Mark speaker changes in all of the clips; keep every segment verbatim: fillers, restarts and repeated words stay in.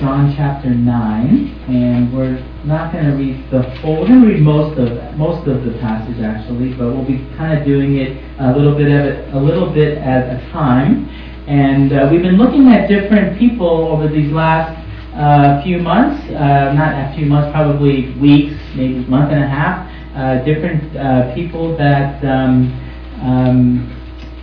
Speaker 1: John chapter nine, and we're not going to read the full. We're going to read most of most of the passage actually, but we'll be kind of doing it a little bit at a, a little bit at a time. And uh, we've been looking at different people over these last uh, few months, uh, not a few months, probably weeks, maybe a month and a half. Uh, different uh, people that. Um, um,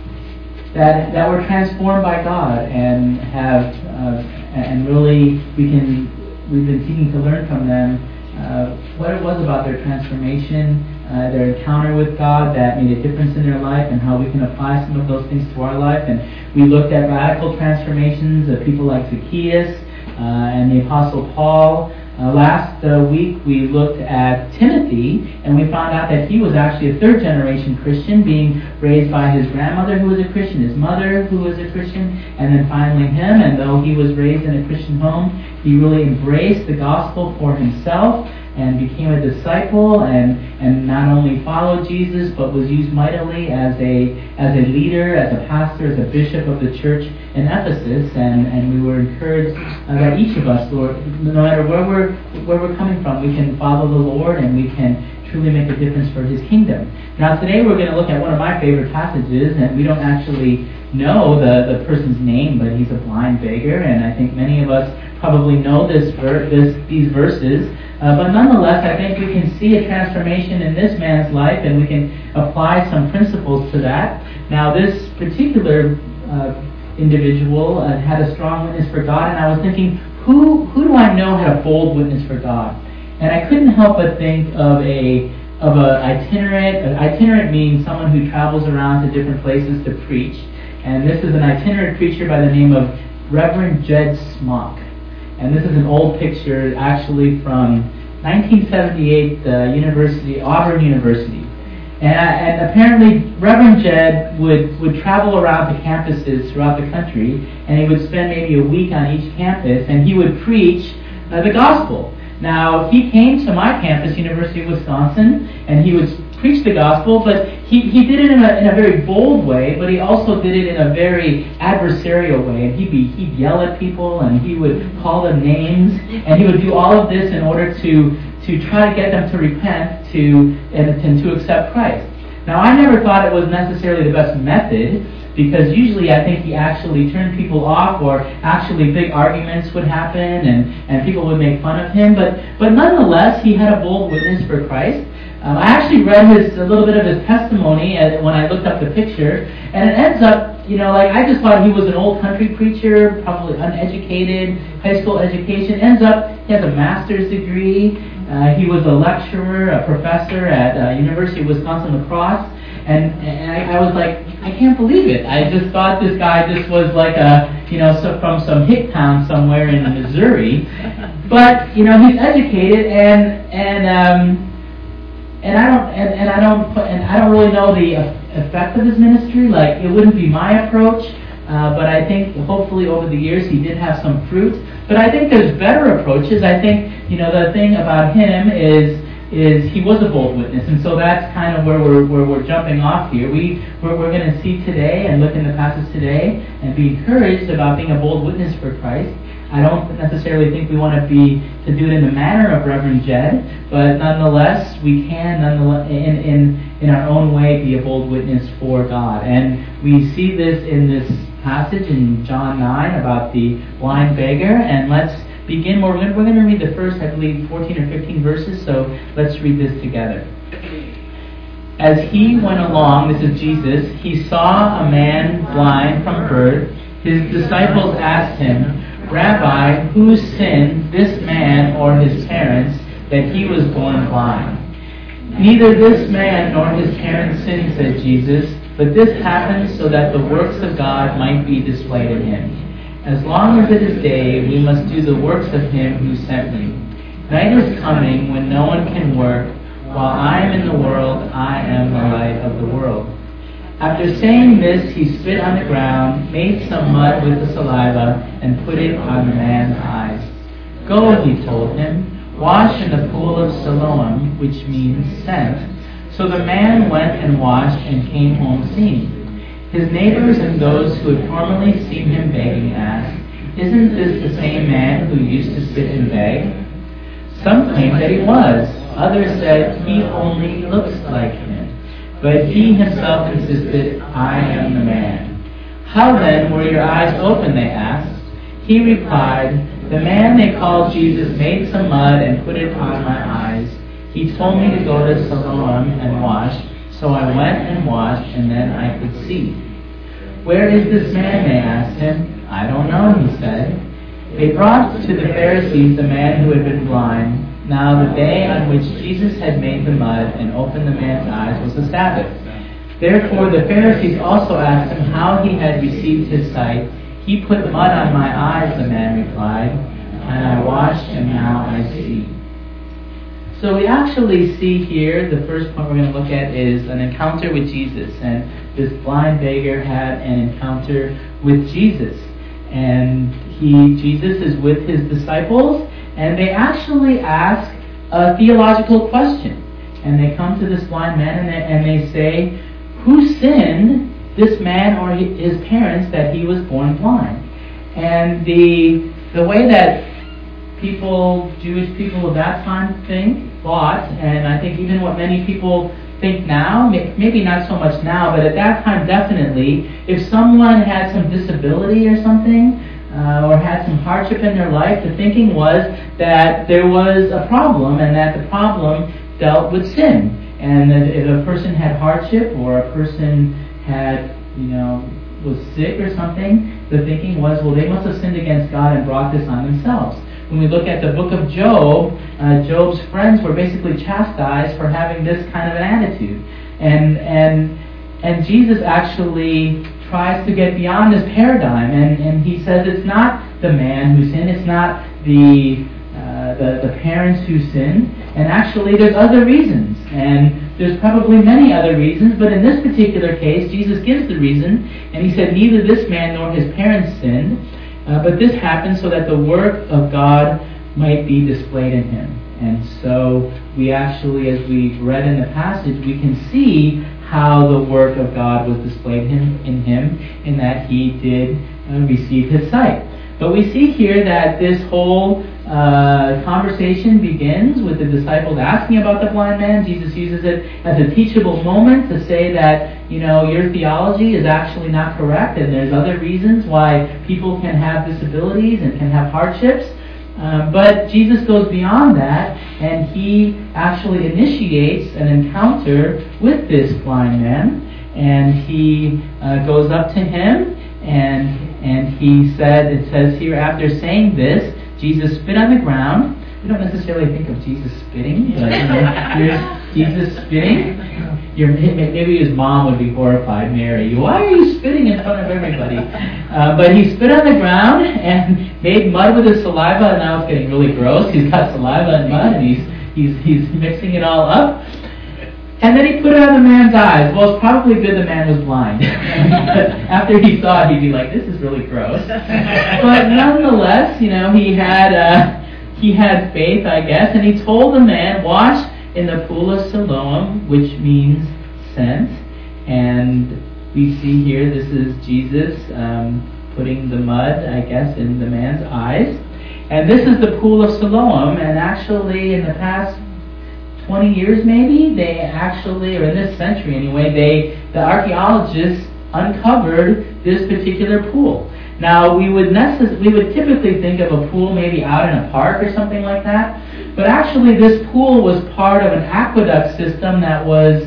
Speaker 1: That, that were transformed by God and have uh, and really we can we've been seeking to learn from them uh, what it was about their transformation, uh, their encounter with God that made a difference in their life, and how we can apply some of those things to our life. And we looked at radical transformations of people like Zacchaeus uh, and the Apostle Paul. Uh, last uh, week we looked at Timothy, and we found out that he was actually a third generation Christian, being raised by his grandmother who was a Christian, his mother who was a Christian, and then finally him. And though he was raised in a Christian home, he really embraced the gospel for himself and became a disciple, and, and not only followed Jesus, but was used mightily as a as a leader, as a pastor, as a bishop of the church in Ephesus. And, and we were encouraged uh, that each of us, Lord, no matter where we're where we're coming from, we can follow the Lord and we can truly make a difference for His kingdom. Now today we're going to look at one of my favorite passages, and we don't actually know the, the person's name, but he's a blind beggar, and I think many of us probably know this, ver- this these verses. Uh, but nonetheless, I think we can see a transformation in this man's life, and we can apply some principles to that. Now, this particular uh, individual uh, had a strong witness for God, and I was thinking, who who do I know had a bold witness for God? And I couldn't help but think of a of a itinerant. An itinerant means someone who travels around to different places to preach, and this is an itinerant preacher by the name of Reverend Jed Smock. And this is an old picture, actually from nineteen seventy-eight, uh, University, Auburn University. And, and apparently, Reverend Jed would, would travel around to campuses throughout the country, and he would spend maybe a week on each campus, and he would preach uh, the gospel. Now, he came to my campus, University of Wisconsin, and he would preach the gospel, but he, he did it in a, in a very bold way, but he also did it in a very adversarial way. And he'd, be, he'd yell at people, and he would call them names, and he would do all of this in order to, to try to get them to repent to and, and to accept Christ. Now, I never thought it was necessarily the best method, because usually I think he actually turned people off, or actually big arguments would happen, and, and people would make fun of him. But, but nonetheless, he had a bold witness for Christ. Um, I actually read his a little bit of his testimony as, when I looked up the picture, and it ends up, you know, like I just thought he was an old country preacher, probably uneducated, high school education. Ends up he has a master's degree. Uh, he was a lecturer, a professor at uh, University of Wisconsin-La Crosse, and and I, I was like, I can't believe it. I just thought this guy just was like a, you know, so from some hick town somewhere in Missouri, but you know, he's educated, and and um. And I don't, and, and I don't, put, and I don't really know the effect of his ministry. Like, it wouldn't be my approach, uh, but I think hopefully over the years he did have some fruit. But I think there's better approaches. I think, you know, the thing about him is is he was a bold witness, and so that's kind of where we're where we're jumping off here. We we're, we're going to see today and look in the passage today and be encouraged about being a bold witness for Christ. I don't necessarily think we want to be to do it in the manner of Reverend Jed, but nonetheless, we can nonetheless in, in in our own way be a bold witness for God. And we see this in this passage in John nine about the blind beggar. And let's begin. We're going, we're going to read the first, I believe, fourteen or fifteen verses. So let's read this together. As he went along, this is Jesus, he saw a man blind from birth. His disciples asked him, Rabbi, who sinned, this man or his parents, that he was born blind? Neither this man nor his parents sinned, said Jesus, but this happened so that the works of God might be displayed in him. As long as it is day, we must do the works of him who sent me. Night is coming when no one can work. While I am in the world, I am the light of the world. After saying this, he spit on the ground, made some mud with the saliva, and put it on the man's eyes. Go, he told him, wash in the pool of Siloam, which means sent. So the man went and washed and came home seeing. His neighbors and those who had formerly seen him begging asked, isn't this the same man who used to sit and beg? Some claimed that he was. Others said he only looks like him. But he himself insisted, I am the man. How then were your eyes open, they asked. He replied, the man they called Jesus made some mud and put it on my eyes. He told me to go to Siloam and wash, so I went and washed, and then I could see. Where is this man, they asked him. I don't know, he said. They brought to the Pharisees the man who had been blind. Now the day on which Jesus had made the mud and opened the man's eyes was the Sabbath. Therefore the Pharisees also asked him how he had received his sight. He put mud on my eyes, the man replied, and I washed, and now I see. So we actually see here, the first point we're going to look at is an encounter with Jesus. And this blind beggar had an encounter with Jesus. And he, Jesus is with his disciples, and they actually ask a theological question. And they come to this blind man and they, and they say, who sinned, this man or his parents, that he was born blind? And the the way that people, Jewish people of that time think, thought, and I think even what many people think now, maybe not so much now, but at that time definitely, if someone had some disability or something, uh, or had some hardship in their life, the thinking was that there was a problem, and that the problem dealt with sin. And that if a person had hardship, or a person had, you know, was sick or something, the thinking was, well, they must have sinned against God and brought this on themselves. When we look at the book of Job, uh, Job's friends were basically chastised for having this kind of an attitude. And and and Jesus actually tries to get beyond this paradigm, and, and he says it's not the man who sinned, it's not the, uh, the the parents who sinned, and actually there's other reasons, and there's probably many other reasons, but in this particular case, Jesus gives the reason, and he said neither this man nor his parents sinned, uh, but this happened so that the work of God might be displayed in him. And so we actually, as we read in the passage, we can see how the work of God was displayed in, in him, in that he did uh, receive his sight. But we see here that this whole uh, conversation begins with the disciples asking about the blind man. Jesus uses it as a teachable moment to say that, you know, your theology is actually not correct, and there's other reasons why people can have disabilities and can have hardships. Uh, but Jesus goes beyond that, and he actually initiates an encounter with this blind man, and he uh, goes up to him, and and he said, it says here, after saying this, Jesus spit on the ground. We don't necessarily think of Jesus spitting, but you know, here's Jesus spitting. Your, maybe his mom would be horrified, Mary. Why are you spitting in front of everybody? Uh, but he spit on the ground and made mud with his saliva, and now it's getting really gross. He's got saliva and mud, and he's he's he's mixing it all up. And then he put it on the man's eyes. Well, it's probably good the man was blind. After he saw it, he'd be like, "This is really gross." But nonetheless, you know, he had uh, he had faith, I guess, and he told the man, "Wash in the pool of Siloam," which means sent. And we see here, this is Jesus um, putting the mud, I guess, in the man's eyes. And this is the pool of Siloam, and actually in the past twenty years maybe, they actually, or in this century anyway, they the archaeologists uncovered this particular pool. Now, we would necess- we would typically think of a pool maybe out in a park or something like that, but actually this pool was part of an aqueduct system that was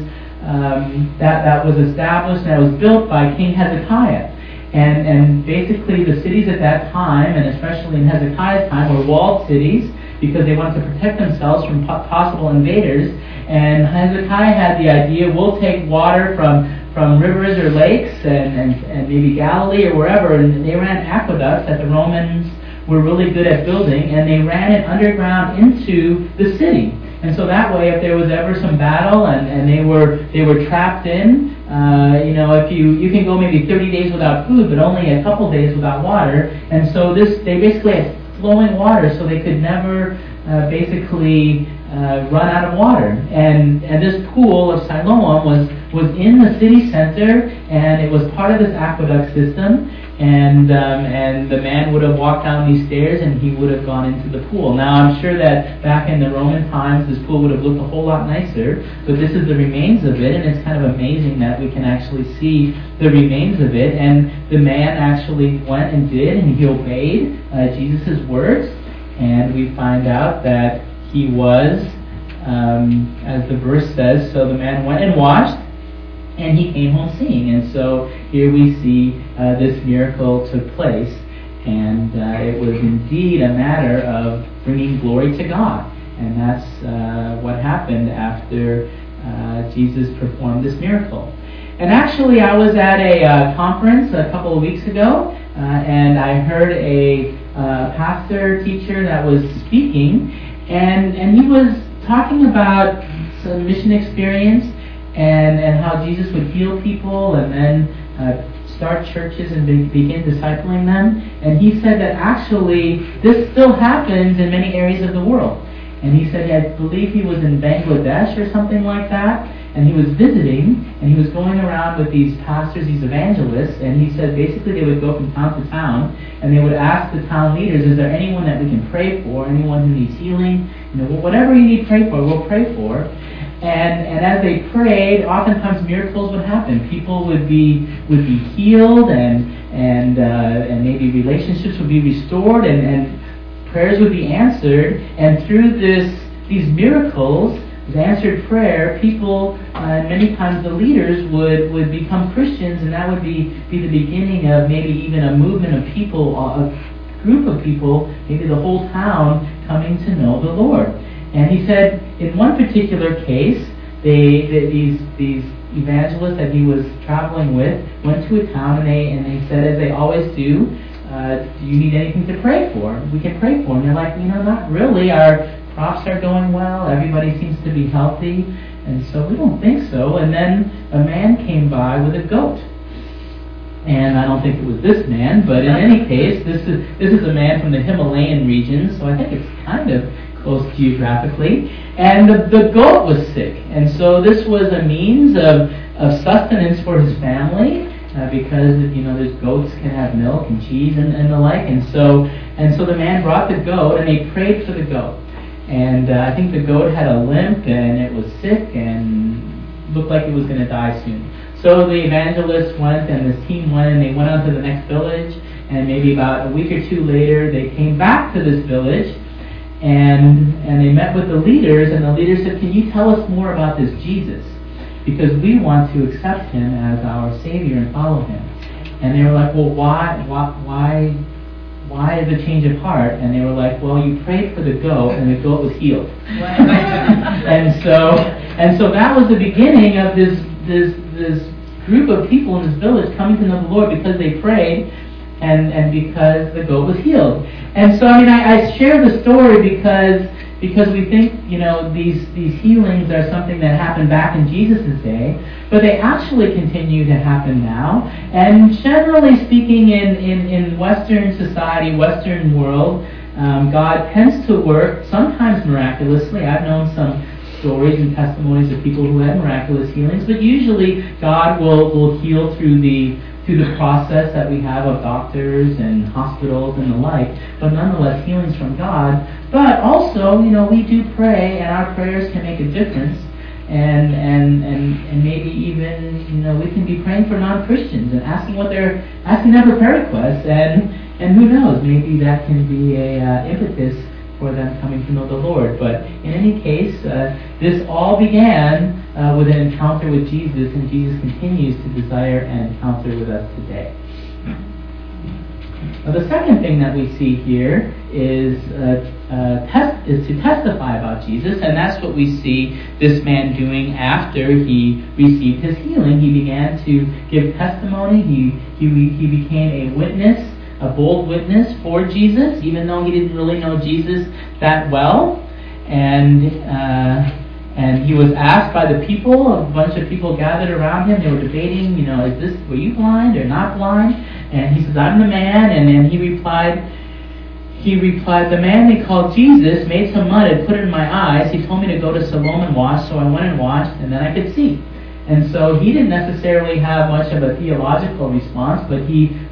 Speaker 1: um, that that was established and that was built by King Hezekiah. And and basically the cities at that time, and especially in Hezekiah's time, were walled cities because they wanted to protect themselves from po- possible invaders. And Hezekiah had the idea, we'll take water from from rivers or lakes and, and, and maybe Galilee or wherever, and they ran aqueducts that the Romans were really good at building, and they ran it underground into the city. And so that way, if there was ever some battle and, and they were they were trapped in, uh, you know, if you you can go maybe thirty days without food, but only a couple days without water. And so this they basically had flowing water, so they could never uh, basically uh, run out of water. And and this pool of Siloam was was in the city center, and it was part of this aqueduct system. and um, and the man would have walked down these stairs and he would have gone into the pool. Now I'm sure that back in the Roman times this pool would have looked a whole lot nicer, but this is the remains of it, and it's kind of amazing that we can actually see the remains of it. And the man actually went and did, and he obeyed uh, Jesus' words, and we find out that he was, um, as the verse says, so the man went and washed, and he came home seeing. And so here we see uh, this miracle took place, and uh, it was indeed a matter of bringing glory to God. And that's uh, what happened after uh, Jesus performed this miracle. And actually, I was at a uh, conference a couple of weeks ago, uh, and I heard a uh, pastor teacher that was speaking, and, and he was talking about some mission experience, and, and how Jesus would heal people and then uh, start churches and be, begin discipling them. And he said that actually this still happens in many areas of the world. And he said, I believe he was in Bangladesh or something like that, and he was visiting, and he was going around with these pastors, these evangelists, and he said basically they would go from town to town, and they would ask the town leaders, is there anyone that we can pray for, anyone who needs healing? You know, whatever you need pray for, we'll pray for. And and as they prayed, oftentimes miracles would happen. People would be would be healed, and and uh, and maybe relationships would be restored, and, and prayers would be answered. And through this these miracles, the answered prayer, people uh, many times the leaders would, would become Christians, and that would be, be the beginning of maybe even a movement of people, a group of people, maybe the whole town coming to know the Lord. And he said, in one particular case, they, they these these evangelists that he was traveling with went to a town, and they and they said, as they always do, uh, do you need anything to pray for? We can pray for. And they're like, you know, not really. Our crops are going well. Everybody seems to be healthy, and so we don't think so. And then a man came by with a goat. And I don't think it was this man, but in any case, this is this is a man from the Himalayan region, so I think it's kind of close geographically, and the, the goat was sick, and so this was a means of, of sustenance for his family, uh, because you know there's goats can have milk and cheese and, and the like, and so and so the man brought the goat, and they prayed for the goat, and uh, I think the goat had a limp, and it was sick and looked like it was going to die soon. So the evangelists went, and this team went, and they went on to the next village, and maybe about a week or two later, they came back to this village. And and they met with the leaders, and the leaders said, can you tell us more about this Jesus? Because we want to accept him as our Savior and follow him. And they were like, well, why, why, why, why the change of heart? And they were like, well, you prayed for the goat, and the goat was healed. and so and so that was the beginning of this this this group of people in this village coming to know the Lord because they prayed, and, and because the goat was healed. And so, I mean, I, I share the story because because we think, you know, these these healings are something that happened back in Jesus' day, but they actually continue to happen now. And generally speaking, in, in, in Western society, Western world, um, God tends to work sometimes miraculously. I've known some stories and testimonies of people who had miraculous healings, but usually God will, will heal through the through the process that we have of doctors and hospitals and the like, but nonetheless healings from God. But also, you know, we do pray, and our prayers can make a difference, and and and, and maybe even, you know, we can be praying for non-Christians and asking what they're asking them for prayer requests, and and who knows, maybe that can be a uh, impetus for them coming to know the Lord. But in any case, uh, this all began uh, with an encounter with Jesus, and Jesus continues to desire an encounter with us today. Now, the second thing that we see here is uh, uh, test, is to testify about Jesus, and that's what we see this man doing after he received his healing. He began to give testimony. He he he became a witness, a bold witness for Jesus, even though he didn't really know Jesus that well. And uh, and he was asked by the people, a bunch of people gathered around him. They were debating, you know, is this, were you blind or not blind? And he says, I'm the man. And then he replied, he replied, the man they called Jesus made some mud and put it in my eyes. He told me to go to Siloam and wash, so I went and washed, and then I could see. And so he didn't necessarily have much of a theological response, but he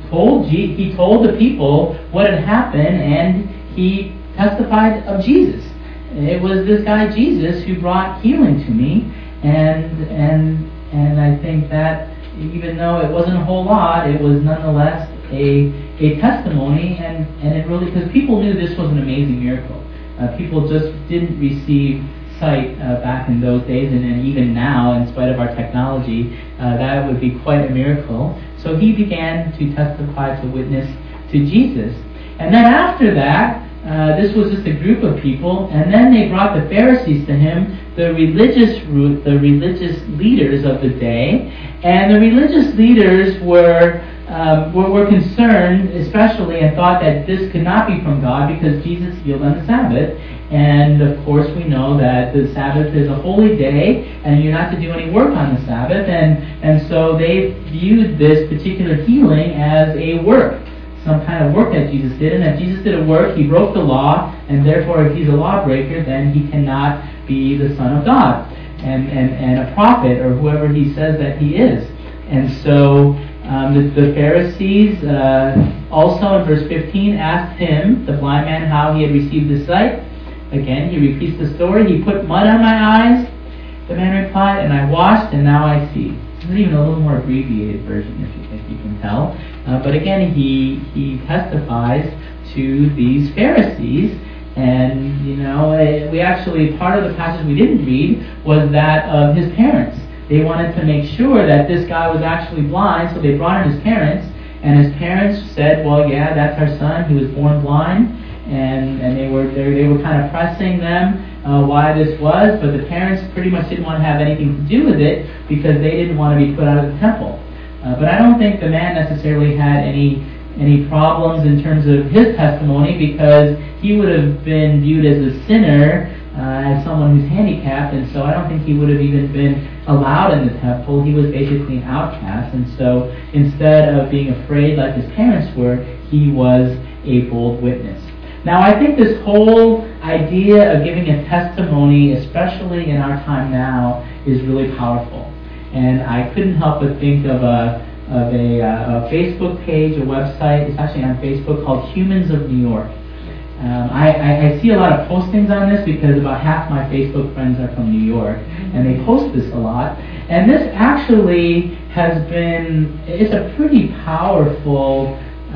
Speaker 1: told G- he told the people what had happened, and he testified of Jesus. It was this guy Jesus who brought healing to me, and and and I think that even though it wasn't a whole lot, it was nonetheless a a testimony, and, and it really, because people knew this was an amazing miracle. Uh, people just didn't receive sight uh, back in those days, and, and even now, in spite of our technology, uh, that would be quite a miracle. So he began to testify, to witness to Jesus. And then after that, uh, this was just a group of people, and then they brought the Pharisees to him, the religious root, the religious leaders of the day, and the religious leaders were Um, were, were concerned, especially, and thought that this could not be from God because Jesus healed on the Sabbath. And of course, we know that the Sabbath is a holy day, and you're not to do any work on the Sabbath. And, and so they viewed this particular healing as a work, some kind of work that Jesus did. And if Jesus did a work, he broke the law, and therefore, if he's a lawbreaker, then he cannot be the Son of God and, and, and a prophet, or whoever he says that he is. And so Um, the, the Pharisees uh, also in verse fifteen asked him, the blind man, how he had received his sight. Again, he repeats the story. He put mud on my eyes, the man replied, and I washed, and now I see. This is even a little more abbreviated version, if you, if you can tell. Uh, but again, he he testifies to these Pharisees. And, you know, we actually, part of the passage we didn't read was that of his parents. They wanted to make sure that this guy was actually blind, so they brought in his parents, and his parents said, well, yeah, that's our son, he was born blind, and, and they were they, they were kind of pressing them uh, why this was, but the parents pretty much didn't want to have anything to do with it because they didn't want to be put out of the temple. Uh, but I don't think the man necessarily had any any problems in terms of his testimony, because he would have been viewed as a sinner, Uh, as someone who's handicapped, and so I don't think he would have even been allowed in the temple. He was basically an outcast, and so instead of being afraid like his parents were, he was a bold witness. Now, I think this whole idea of giving a testimony, especially in our time now, is really powerful. And I couldn't help but think of a of a, uh, a Facebook page, a website. It's actually on Facebook, called Humans of New York. Um, I, I, I see a lot of postings on this because about half my Facebook friends are from New York, and they post this a lot. And this actually has been, it's a pretty powerful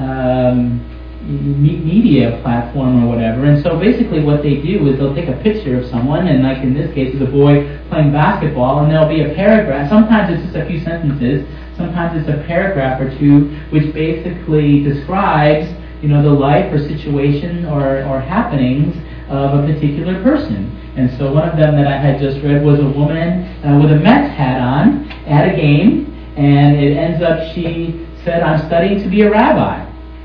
Speaker 1: um, me- media platform or whatever. And so basically what they do is they'll take a picture of someone, and like in this case, it's a boy playing basketball, and there'll be a paragraph. Sometimes it's just a few sentences. Sometimes it's a paragraph or two, which basically describes, you know, the life or situation or, or happenings of a particular person. And so one of them that I had just read was a woman uh, with a Mets hat on at a game, and it ends up she said, I'm studying to be a rabbi.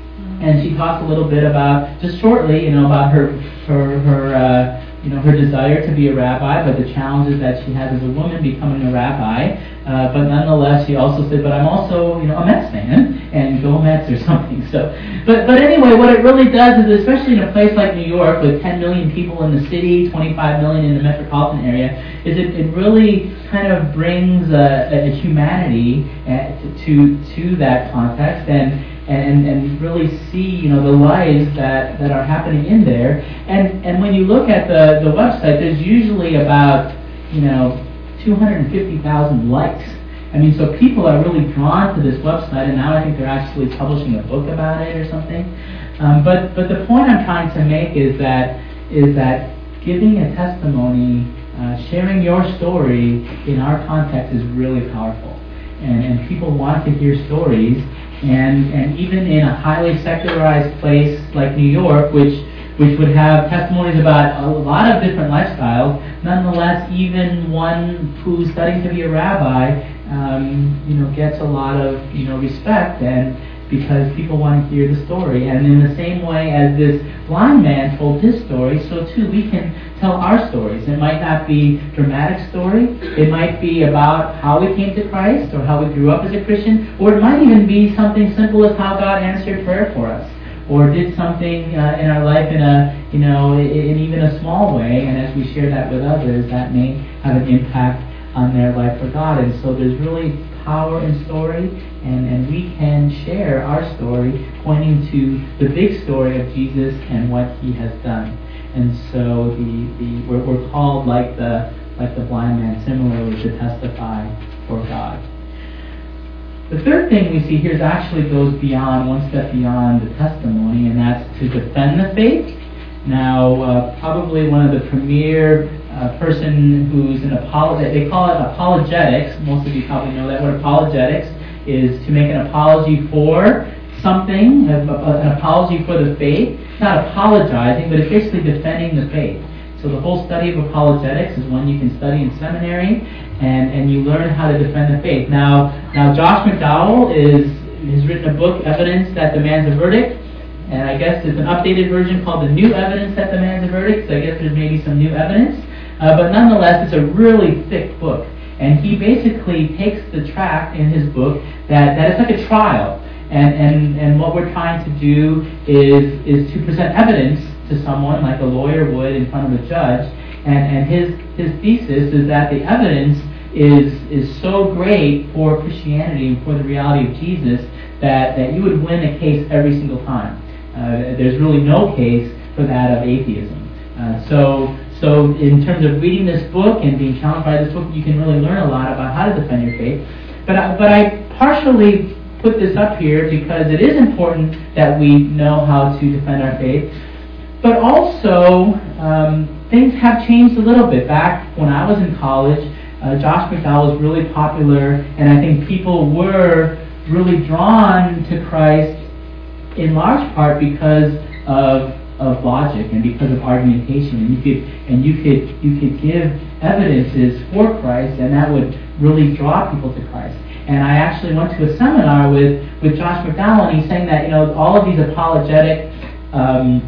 Speaker 1: And she talks a little bit about, just shortly, you know, about her, her, her uh, you know, her desire to be a rabbi, but the challenges that she has as a woman becoming a rabbi. Uh, but nonetheless, she also said, but I'm also, you know, a Mets fan, and go Mets or something. So, but but anyway, what it really does is, especially in a place like New York with ten million people in the city, twenty-five million in the metropolitan area, is it, it really kind of brings a, a humanity to to that context, and and and really see, you know, the lives that, that are happening in there. And and when you look at the, the website, there's usually about, you know, two hundred fifty thousand likes. I mean, so people are really drawn to this website, and now I think they're actually publishing a book about it or something. Um, but but the point I'm trying to make is that is that giving a testimony, uh, sharing your story in our context is really powerful, and and people want to hear stories. And and even in a highly secularized place like New York, which which would have testimonies about a lot of different lifestyles, nonetheless, even one who's studying to be a rabbi, um, you know, gets a lot of, you know, respect, and because people want to hear the story. And in the same way as this blind man told his story, so too we can tell our stories. It might not be a dramatic story. It might be about how we came to Christ, or how we grew up as a Christian, or it might even be something simple as how God answered prayer for us, or did something uh, in our life in a, you know, in, in even a small way. And as we share that with others, that may have an impact on their life for God. And so there's really power in story, and, and we can share our story pointing to the big story of Jesus and what he has done. And so the, the we're, we're called, like the like the blind man, similarly, to testify for God. The third thing we see here is actually goes beyond, one step beyond the testimony, and that's to defend the faith. Now, uh, probably one of the premier uh, person who's an apologist, they call it apologetics. Most of you probably know that word. Apologetics is to make an apology for something, a, a, an apology for the faith. It's not apologizing, but it's basically defending the faith. So the whole study of apologetics is one you can study in seminary, and, and you learn how to defend the faith. Now, now Josh McDowell is has written a book, Evidence That Demands a Verdict, and I guess there's an updated version called The New Evidence That Demands a Verdict, so I guess there's maybe some new evidence. Uh, but nonetheless, it's a really thick book. And he basically takes the track in his book that, that it's like a trial. And, and, and what we're trying to do is, is to present evidence to someone like a lawyer would in front of a judge. And, and his, his thesis is that the evidence is, is so great for Christianity and for the reality of Jesus that, that you would win a case every single time. Uh, there's really no case for that of atheism. Uh, so, so in terms of reading this book and being challenged by this book, you can really learn a lot about how to defend your faith. But I, but I partially put this up here because it is important that we know how to defend our faith. But also, um, things have changed a little bit. Back when I was in college, uh, Josh McDowell was really popular, and I think people were really drawn to Christ in large part because of of logic and because of argumentation, and you could and you could you could give evidences for Christ, and that would really draw people to Christ. And I actually went to a seminar with, with Josh McDowell, and he's saying that, you know, all of these apologetic um,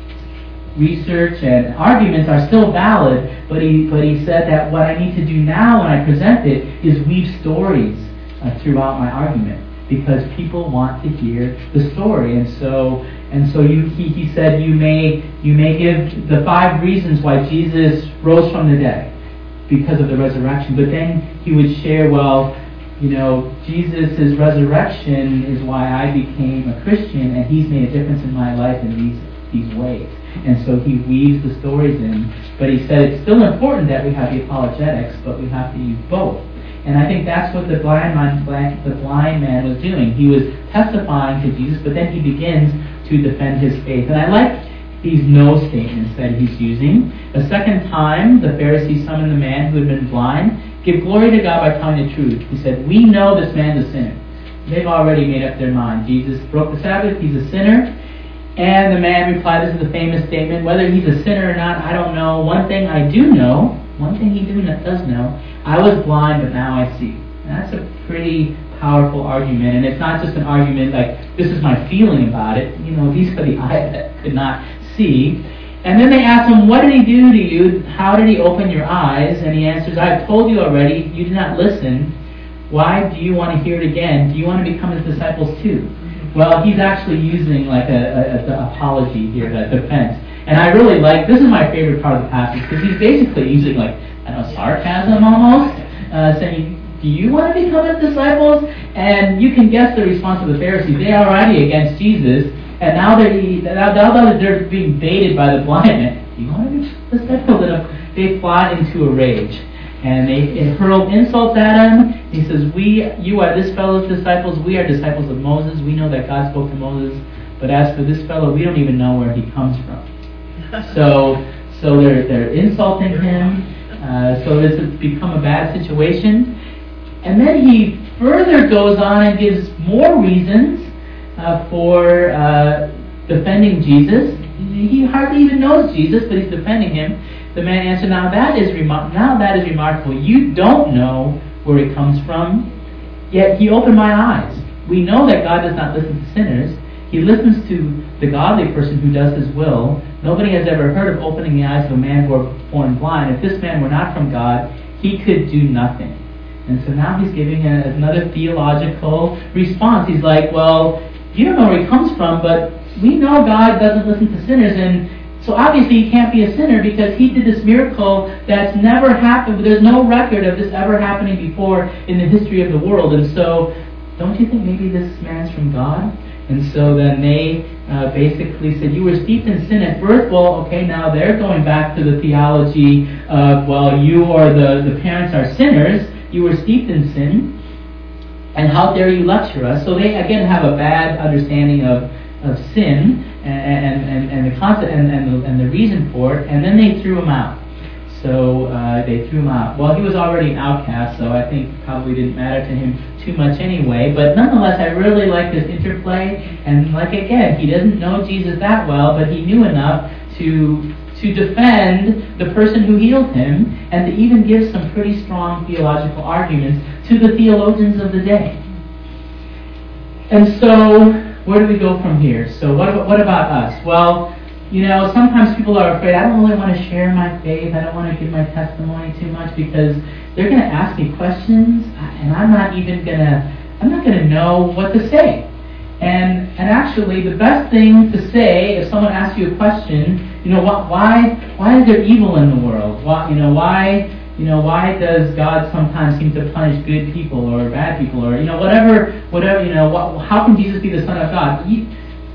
Speaker 1: research and arguments are still valid, but he but he said that what I need to do now when I present it is weave stories uh, throughout my argument, because people want to hear the story. And so and so you he, he said you may you may give the five reasons why Jesus rose from the dead because of the resurrection, but then he would share, well, you know, Jesus' resurrection is why I became a Christian, and he's made a difference in my life in these these ways. And so he weaves the stories in. But he said it's still important that we have the apologetics, but we have to use both. And I think that's what the blind man, the blind man was doing. He was testifying to Jesus, but then he begins to defend his faith. And I like these no statements that he's using. A second time, the Pharisees summoned the man who had been blind. Give glory to God by telling the truth. He said, we know this man's a sinner. They've already made up their mind. Jesus broke the Sabbath. He's a sinner. And the man replied, this is the famous statement, whether he's a sinner or not, I don't know. One thing I do know, one thing he do, does know, I was blind, but now I see. And that's a pretty powerful argument. And it's not just an argument like, this is my feeling about it. You know, these are the eyes that could not see. And then they ask him, what did he do to you? How did he open your eyes? And he answers, I've told you already, you did not listen. Why do you want to hear it again? Do you want to become his disciples too? Well, he's actually using like a, a, a apology here, a defense. And I really like, this is my favorite part of the passage, because he's basically using like, I don't know, sarcasm almost, uh, saying, do you want to become his disciples? And you can guess the response of the Pharisees. They are already against Jesus, and now they're, now, now that they're being baited by the blind man. Do you want to be his disciples? And they fly into a rage. And they, they hurl insults at him. He says, "We, you are this fellow's disciples. We are disciples of Moses. We know that God spoke to Moses. But as for this fellow, we don't even know where he comes from." So, so they're they're insulting him. Uh, so this has become a bad situation. And then he further goes on and gives more reasons uh, for uh, defending Jesus. He hardly even knows Jesus, but he's defending him. The man answered, now that is remar- now that is remarkable. You don't know where it comes from, yet he opened my eyes. We know that God does not listen to sinners. He listens to the godly person who does his will. Nobody has ever heard of opening the eyes of a man born blind. If this man were not from God, he could do nothing. And so now he's giving a, another theological response. He's like, well, you don't know where he comes from, but we know God doesn't listen to sinners, and So obviously he can't be a sinner because he did this miracle that's never happened. There's no record of this ever happening before in the history of the world. And so, don't you think maybe this man's from God? And so then they uh, basically said, you were steeped in sin at birth. Well, okay, now they're going back to the theology of, well, you or the, the parents are sinners. You were steeped in sin. And how dare you lecture us? So they, again, have a bad understanding of, of sin and, and, and the concept and, and, the, and the reason for it. And then they threw him out. So uh, they threw him out. Well, he was already an outcast, so I think probably didn't matter to him too much anyway. But nonetheless, I really like this interplay. And like again, he doesn't know Jesus that well, but he knew enough to to defend the person who healed him and to even give some pretty strong theological arguments to the theologians of the day. And so, where do we go from here? So what about, what about us? Well, you know, sometimes people are afraid, I don't really want to share my faith, I don't want to give my testimony too much because they're going to ask me questions and I'm not even going to, I'm not going to know what to say. And and actually, the best thing to say if someone asks you a question, you know, wh- why why is there evil in the world? Why you know why you know why does God sometimes seem to punish good people or bad people or you know whatever whatever you know what, how can Jesus be the Son of God? You,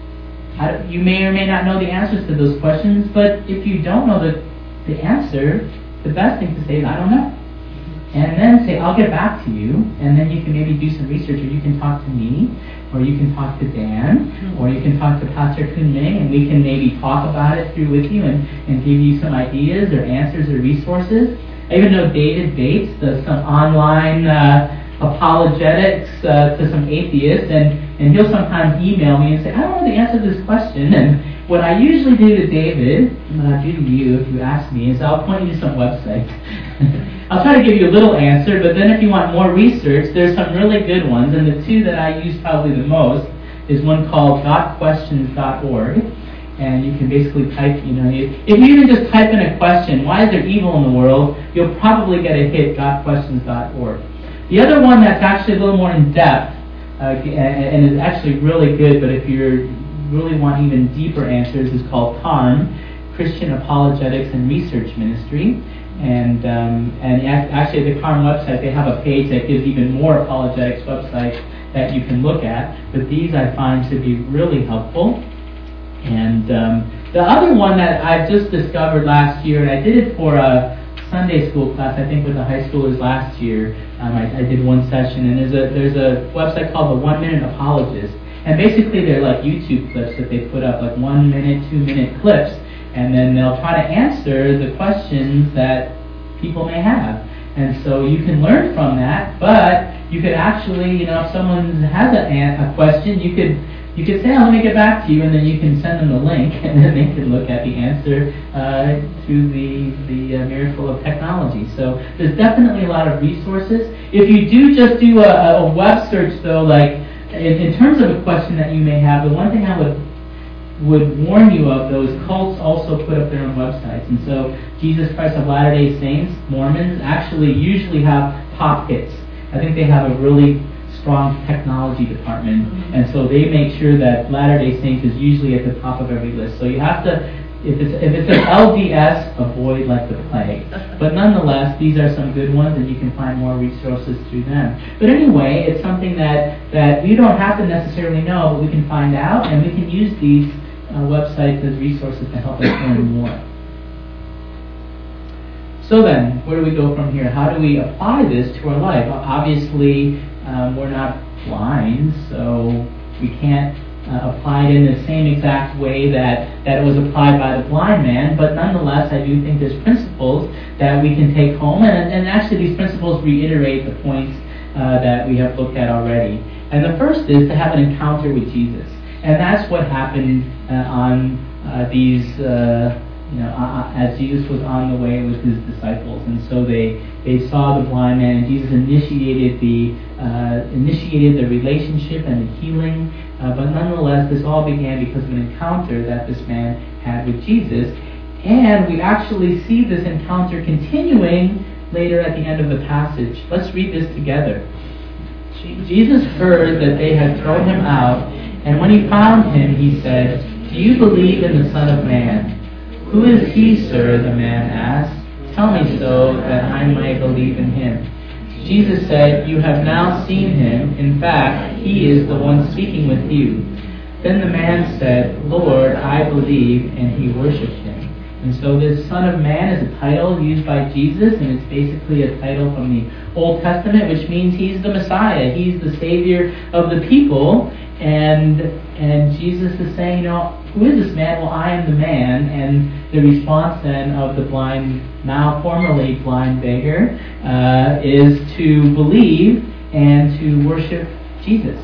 Speaker 1: I, you may or may not know the answers to those questions, but if you don't know the the answer, the best thing to say is I don't know. And then say, I'll get back to you, and then you can maybe do some research, or you can talk to me, or you can talk to Dan, or you can talk to Pastor Kun Ming, and we can maybe talk about it through with you and, and give you some ideas or answers or resources. I even know David Bates does some online uh, apologetics uh, to some atheists, and, and he'll sometimes email me and say, I don't know the answer to this question, and what I usually do to David, and what I do to you if you ask me, is I'll point you to some websites. I'll try to give you a little answer, but then if you want more research, there's some really good ones, and the two that I use probably the most is one called got questions dot org, and you can basically type, you know, if you even just type in a question, why is there evil in the world, you'll probably get a hit, got questions dot org. The other one that's actually a little more in-depth, uh, and is actually really good, but if you really want even deeper answers, is called C A R M, Christian Apologetics and Research Ministry. And um, and actually at the C A R M website, they have a page that gives even more apologetics websites that you can look at. But these I find to be really helpful. And um, the other one that I've just discovered last year, and I did it for a Sunday school class, I think with the high schoolers last year. Um, I, I did one session, and there's a there's a website called the One Minute Apologist. And basically they're like YouTube clips that they put up, like one minute, two minute clips. And then they'll try to answer the questions that people may have. And so you can learn from that, but you could actually, you know, if someone has a, a question, you could you could say, oh, let me get back to you, and then you can send them the link, and then they can look at the answer uh, through the, the uh, miracle of technology. So there's definitely a lot of resources. If you do just do a, a web search, though, like in, in terms of a question that you may have, the one thing I would would warn you of, those cults also put up their own websites. And so Jesus Christ of Latter-day Saints, Mormons, actually usually have top hits. I think they have a really strong technology department, mm-hmm. and so they make sure that Latter-day Saints is usually at the top of every list. So you have to, if it's if it's an L D S, avoid like the plague. But nonetheless, these are some good ones, and you can find more resources through them. But anyway, it's something that, that we don't have to necessarily know, but we can find out, and we can use these Uh, websites as resources to help us learn more. So then, where do we go from here? How do we apply this to our life? Obviously, um, we're not blind, so we can't uh, apply it in the same exact way that, that it was applied by the blind man, but nonetheless, I do think there's principles that we can take home, and, and actually these principles reiterate the points uh, that we have looked at already. And the first is to have an encounter with Jesus. And that's what happened uh, on uh, these, uh, you know, uh, as Jesus was on the way with his disciples, and so they, they saw the blind man, and Jesus initiated the uh, initiated the relationship and the healing. Uh, but nonetheless, this all began because of an encounter that this man had with Jesus, and we actually see this encounter continuing later at the end of the passage. Let's read this together. Jesus heard that they had thrown him out. And when he found him, he said, do you believe in the Son of Man? "Who is he, sir?" the man asked. "Tell me so that I might believe in him." Jesus said, "You have now seen him. In fact, he is the one speaking with you." Then the man said, "Lord, I believe," and he worshipped him. And so this Son of Man is a title used by Jesus, and it's basically a title from the Old Testament, which means he's the Messiah. He's the Savior of the people. And and Jesus is saying, you know, who is this man? Well, I am the man. And the response then of the blind, now formerly blind beggar, uh, is to believe and to worship Jesus.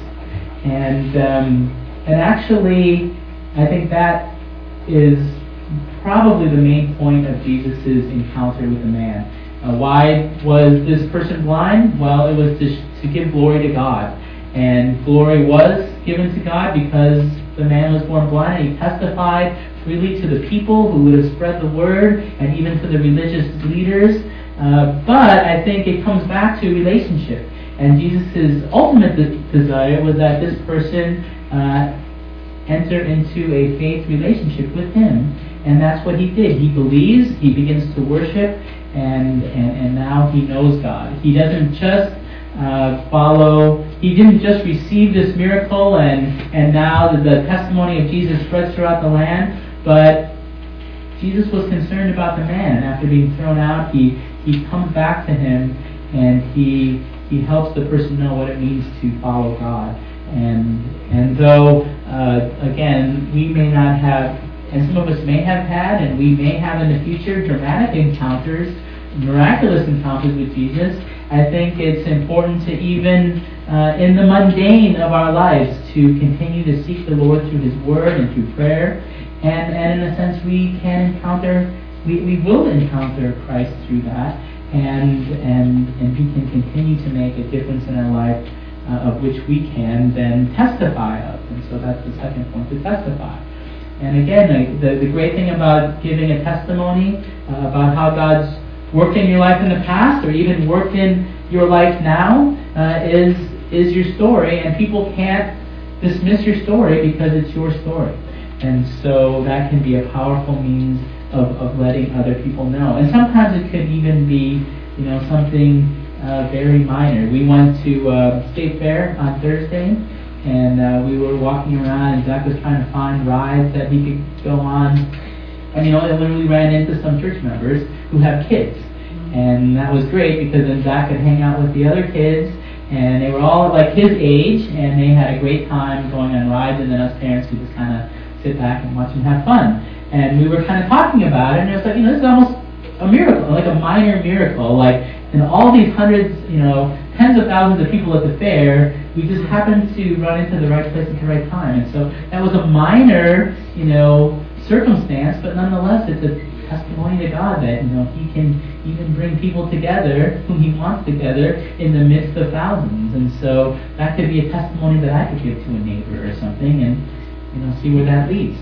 Speaker 1: And um, and actually, I think that is probably the main point of Jesus' encounter with the man. Uh, why was this person blind? Well, it was to, to give glory to God. And glory was given to God because the man was born blind, and he testified freely to the people who would have spread the word, and even to the religious leaders. Uh, but I think it comes back to relationship. And Jesus' ultimate de- desire was that this person uh, enter into a faith relationship with him. And that's what he did. He believes, he begins to worship, and, and, and now he knows God. He doesn't just uh, follow, he didn't just receive this miracle and, and now the, the testimony of Jesus spreads throughout the land, but Jesus was concerned about the man. After being thrown out, he, he comes back to him, and he he helps the person know what it means to follow God. And and though, uh, again, we may not have, and some of us may have had, and we may have in the future, dramatic encounters, miraculous encounters with Jesus, I think it's important to even, uh, in the mundane of our lives, to continue to seek the Lord through His Word and through prayer. And, and in a sense, we can encounter, we, we will encounter Christ through that, and and and He can continue to make a difference in our life, uh, of which we can then testify of. And so that's the second point, to testify. And again, the, the great thing about giving a testimony uh, about how God's worked in your life in the past, or even worked in your life now, uh, is is your story, and people can't dismiss your story because it's your story. And so that can be a powerful means of, of letting other people know. And sometimes it could even be, you know, something uh, very minor. We went to uh, State Fair on Thursday, and uh, we were walking around, and Zach was trying to find rides that he could go on. And, you know, and when we ran into some church members who have kids. And that was great because then Zach could hang out with the other kids, and they were all like his age, and they had a great time going on rides, and then us parents could just kind of sit back and watch them have fun. And we were kind of talking about it, and it was like, you know, this is almost a miracle, like a minor miracle. Like, in all these hundreds, you know, tens of thousands of people at the fair, we just happened to run into the right place at the right time. And so that was a minor, you know, circumstance, but nonetheless, it's a testimony to God that, you know, He can even bring people together whom He wants together in the midst of thousands. And so that could be a testimony that I could give to a neighbor or something, and, you know, see where that leads.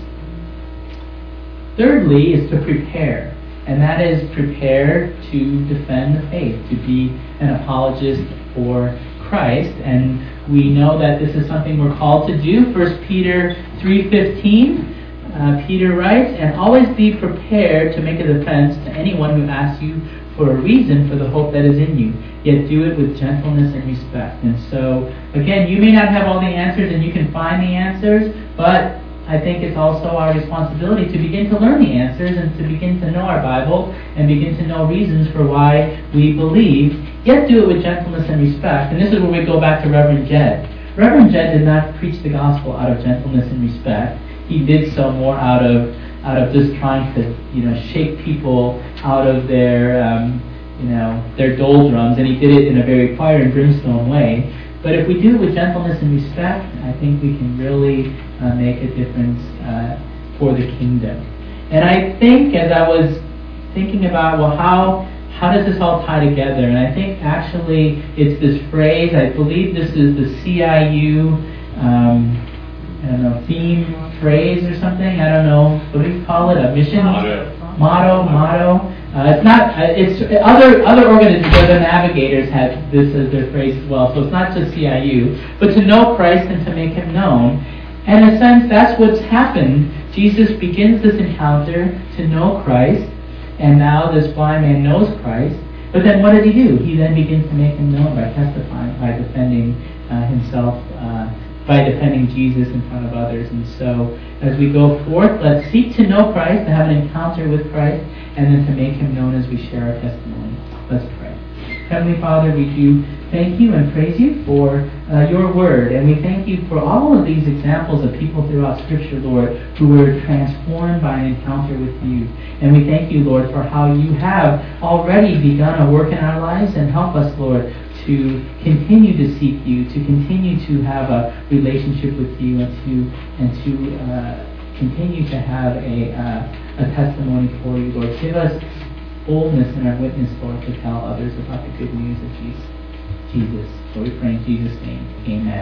Speaker 1: Thirdly is to prepare, and that is prepare to defend the faith, to be an apologist for Christ. And we know that this is something we're called to do. First Peter three fifteen, uh, Peter writes, "And always be prepared to make a defense to anyone who asks you for a reason for the hope that is in you, yet do it with gentleness and respect." And so, again, you may not have all the answers, and you can find the answers, but I think it's also our responsibility to begin to learn the answers and to begin to know our Bible and begin to know reasons for why we believe, yet do it with gentleness and respect. And this is where we go back to Reverend Jed. Reverend Jed did not preach the gospel out of gentleness and respect. He did so more out of out of just trying to, you know, shake people out of their, um, you know, their doldrums, and he did it in a very fire and brimstone way. But if we do it with gentleness and respect, I think we can really uh, make a difference uh, for the kingdom. And I think, as I was thinking about, well, how how does this all tie together? And I think actually it's this phrase, I believe this is the C I U, um, I don't know, theme phrase or something. I don't know, what do you call it? A mission? Motto. Motto, motto. Uh, it's not. Uh, it's other other organizations, other navigators have this as their phrase as well. So it's not just C I U, but to know Christ and to make Him known. And in a sense, that's what's happened Jesus begins this encounter to know Christ, and now this blind man knows Christ. But then what did he do? He then begins to make him known by testifying, by defending uh, himself, uh, by defending Jesus in front of others. And so as we go forth, let's seek to know Christ, to have an encounter with Christ, and then to make him known as we share our testimony. Let's pray. Heavenly Father, we do thank you and praise you for uh, your word. And we thank you for all of these examples of people throughout Scripture, Lord, who were transformed by an encounter with you. And we thank you, Lord, for how you have already begun a work in our lives. And help us, Lord, to continue to seek you, to continue to have a relationship with you, and to and to uh, continue to have a, uh, a testimony for you, Lord. Give us boldness in our witness, Lord, to tell others about the good news of Jesus. Jesus. So we pray in Jesus' name. Amen.